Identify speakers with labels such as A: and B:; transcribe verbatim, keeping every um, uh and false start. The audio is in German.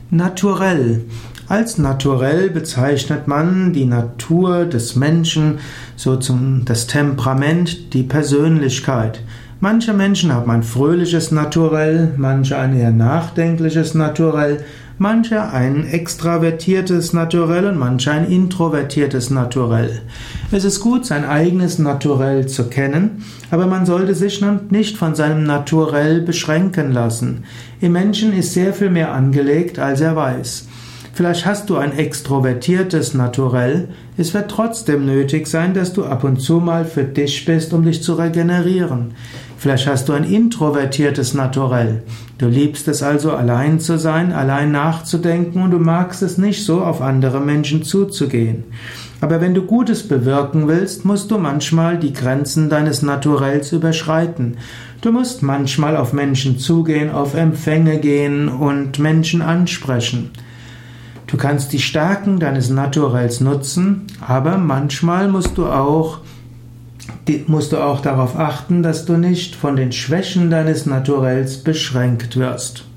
A: Naturell. Als naturell bezeichnet man die Natur des Menschen, so zum, das Temperament, die Persönlichkeit. Manche Menschen haben ein fröhliches Naturell, manche ein eher nachdenkliches Naturell, manche ein extravertiertes Naturell und manche ein introvertiertes Naturell. Es ist gut, sein eigenes Naturell zu kennen, aber man sollte sich nicht von seinem Naturell beschränken lassen. Im Menschen ist sehr viel mehr angelegt, als er weiß. Vielleicht hast du ein extrovertiertes Naturell, es wird trotzdem nötig sein, dass du ab und zu mal für dich bist, um dich zu regenerieren. Vielleicht hast du ein introvertiertes Naturell. Du liebst es also, allein zu sein, allein nachzudenken und du magst es nicht so, auf andere Menschen zuzugehen. Aber wenn du Gutes bewirken willst, musst du manchmal die Grenzen deines Naturells überschreiten. Du musst manchmal auf Menschen zugehen, auf Empfänge gehen und Menschen ansprechen. Du kannst die Stärken deines Naturells nutzen, aber manchmal musst du auch, musst du auch darauf achten, dass du nicht von den Schwächen deines Naturells beschränkt wirst.